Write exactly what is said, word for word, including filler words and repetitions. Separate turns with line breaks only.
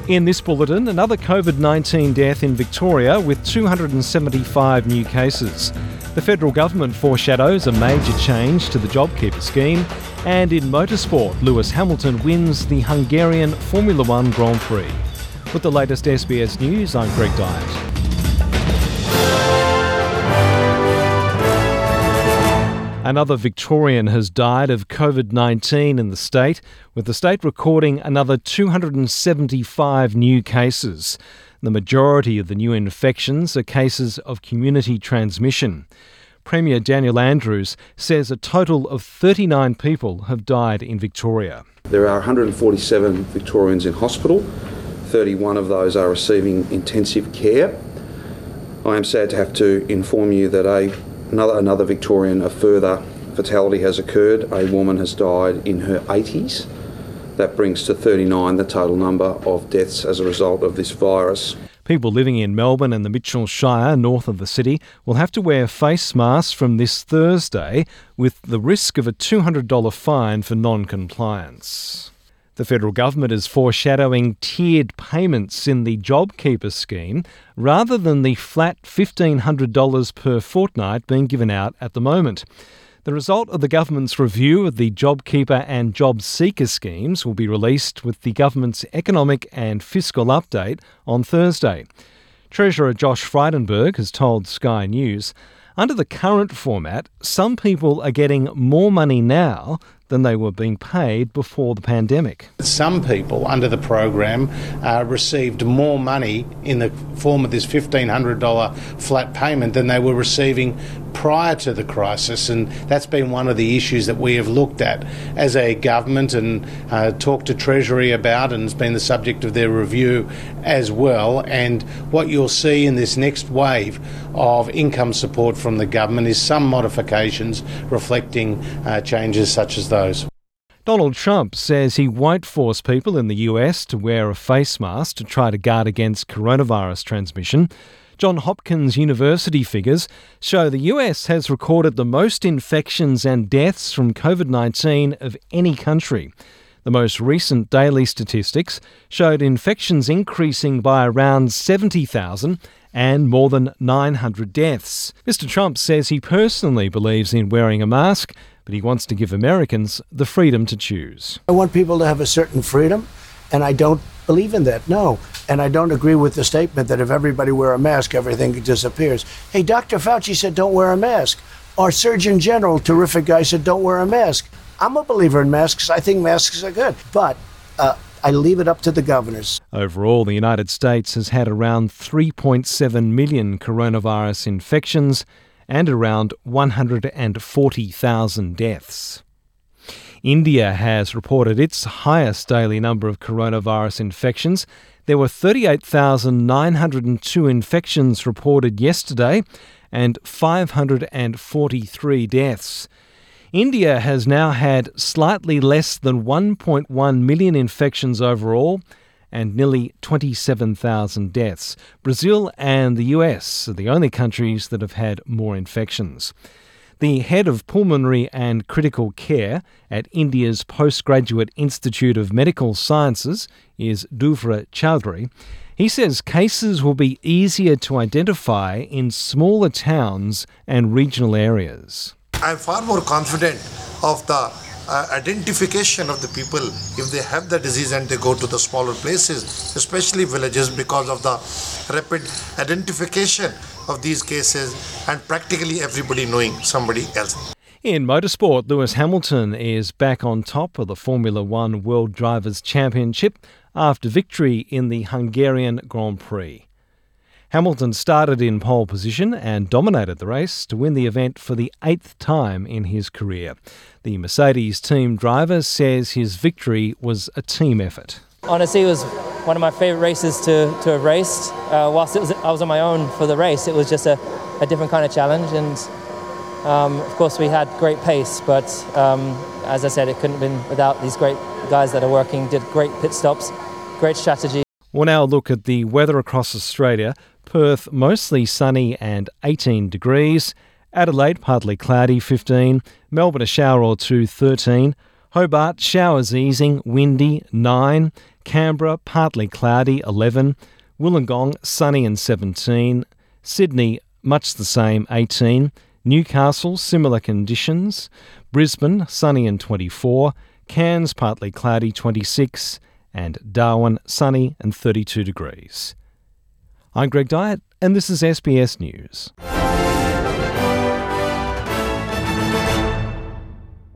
In this bulletin, another COVID nineteen death in Victoria with two hundred seventy-five new cases. The federal government foreshadows a major change to the JobKeeper scheme. And in motorsport, Lewis Hamilton wins the Hungarian Formula One Grand Prix. With the latest S B S News, I'm Greg Dyett. Another Victorian has died of COVID nineteen in the state, with the state recording another two hundred seventy-five new cases. The majority of the new infections are cases of community transmission. Premier Daniel Andrews says a total of thirty-nine people have died in Victoria.
There are one hundred forty-seven Victorians in hospital. thirty-one of those are receiving intensive care. I am sad to have to inform you that a Another, another Victorian, a further fatality has occurred. A woman has died in her eighties. That brings to thirty-nine the total number of deaths as a result of this virus.
People living in Melbourne and the Mitchell Shire, north of the city, will have to wear face masks from this Thursday, with the risk of a two hundred dollars fine for non-compliance. The federal government is foreshadowing tiered payments in the JobKeeper scheme rather than the flat fifteen hundred dollars per fortnight being given out at the moment. The result of the government's review of the JobKeeper and JobSeeker schemes will be released with the government's economic and fiscal update on Thursday. Treasurer Josh Frydenberg has told Sky News, under the current format, some people are getting more money now than they were being paid before the pandemic.
Some people under the program uh, received more money in the form of this fifteen hundred dollars flat payment than they were receiving prior to the crisis, and that's been one of the issues that we have looked at as a government and uh, talked to Treasury about, and it's been the subject of their review as well. And what you'll see in this next wave of income support from the government is some modifications reflecting uh, changes such as those.
Donald Trump says he won't force people in the U S to wear a face mask to try to guard against coronavirus transmission. Johns Hopkins University figures show the U S has recorded the most infections and deaths from COVID nineteen of any country. The most recent daily statistics showed infections increasing by around seventy thousand and more than nine hundred deaths. Mister Trump says he personally believes in wearing a mask, but he wants to give Americans the freedom to choose.
I want people to have a certain freedom, and I don't believe in that, no. And I don't agree with the statement that if everybody wear a mask, everything disappears. Hey, Doctor Fauci said don't wear a mask. Our Surgeon General, terrific guy, said don't wear a mask. I'm a believer in masks. I think masks are good. But uh, I leave it up to the governors.
Overall, the United States has had around three point seven million coronavirus infections and around one hundred forty thousand deaths. India has reported its highest daily number of coronavirus infections. There were thirty-eight thousand nine hundred two infections reported yesterday and five hundred forty-three deaths. India has now had slightly less than one point one million infections overall and nearly twenty-seven thousand deaths. Brazil and the U S are the only countries that have had more infections. The head of pulmonary and critical care at India's Postgraduate Institute of Medical Sciences is Dhuvra Chowdhury. He says cases will be easier to identify in smaller towns and regional areas.
I'm far more confident of the uh, identification of the people if they have the disease and they go to the smaller places, especially villages, because of the rapid identification of these cases and practically everybody knowing somebody else.
In motorsport, Lewis Hamilton is back on top of the Formula One World Drivers' Championship after victory in the Hungarian Grand Prix. Hamilton started in pole position and dominated the race to win the event for the eighth time in his career. The Mercedes team driver says his victory was a team effort.
Honestly, it was one of my favourite races to, to have raced. Uh, whilst it was, I was on my own for the race, it was just a, a different kind of challenge. And um, of course, we had great pace, but um, as I said, it couldn't have been without these great guys that are working, did great pit stops, great strategy.
We'll now look at the weather across Australia. Perth, mostly sunny and eighteen degrees. Adelaide, partly cloudy, fifteen. Melbourne, a shower or two, thirteen. Hobart, showers easing, windy, nine. Canberra, partly cloudy, eleven. Wollongong, sunny and seventeen. Sydney, much the same, eighteen. Newcastle, similar conditions. Brisbane, sunny and twenty-four. Cairns, partly cloudy, twenty-six. And Darwin, sunny and thirty-two degrees. I'm Greg Dyett, and this is S B S News.